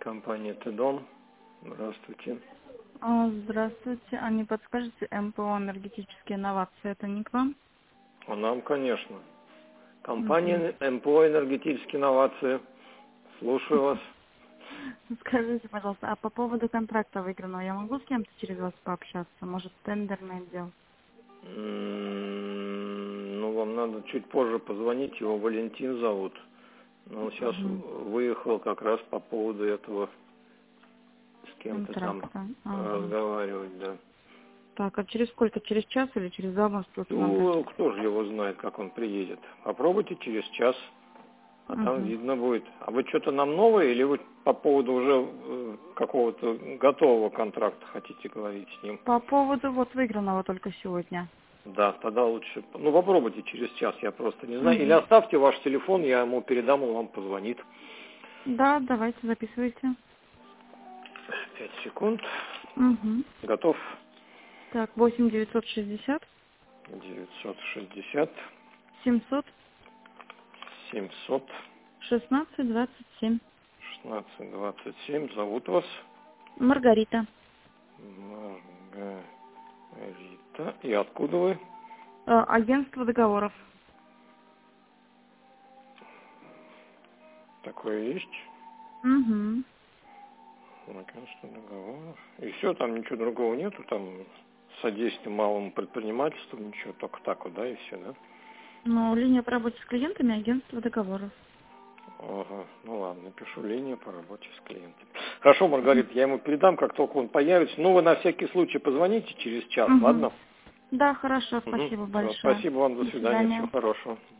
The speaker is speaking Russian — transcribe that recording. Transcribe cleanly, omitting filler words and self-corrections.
Компания «Т-Дом». Здравствуйте. Здравствуйте. А не подскажете, МПО «Энергетические инновации» — это не к вам? А нам, конечно. Компания МПО «Энергетические инновации». Слушаю вас. Скажите, пожалуйста, а по поводу контракта выигранного я могу с кем-то через вас пообщаться? Может, тендерный отдел? Ну, вам надо чуть позже позвонить. Его Валентин зовут. Но он сейчас выехал как раз по поводу этого с кем-то там Контракта. разговаривать, да. Так, а через сколько? Через час или через 2 маршрута надо? Ну, кто же его знает, как он приедет. Попробуйте через час, а там видно будет. А вы что-то нам новое или вы по поводу уже какого-то готового контракта хотите говорить с ним? По поводу вот выигранного только сегодня. Да, тогда лучше. Ну, попробуйте через час, я просто не знаю. Или оставьте ваш телефон, я ему передам, он вам позвонит. Да, давайте, записывайте. 5 секунд. Готов? Так, 8 960 960 700 700 16 27. 16 27. Зовут вас? Маргарита. Маргарита. И откуда вы? Агентство договоров. Такое есть? Агентство договоров. И все, там ничего другого нету, там содействие малому предпринимательству, ничего, только так вот, да, и все, да? Ну, линия по работе с клиентами, агентство договоров. Ага, ну ладно, напишу линию по работе с клиентами. Хорошо, Маргарита, я ему передам, как только он появится. Ну, вы на всякий случай позвоните через час, ладно? Да, хорошо, спасибо большое. Спасибо вам, до свидания, всего хорошего.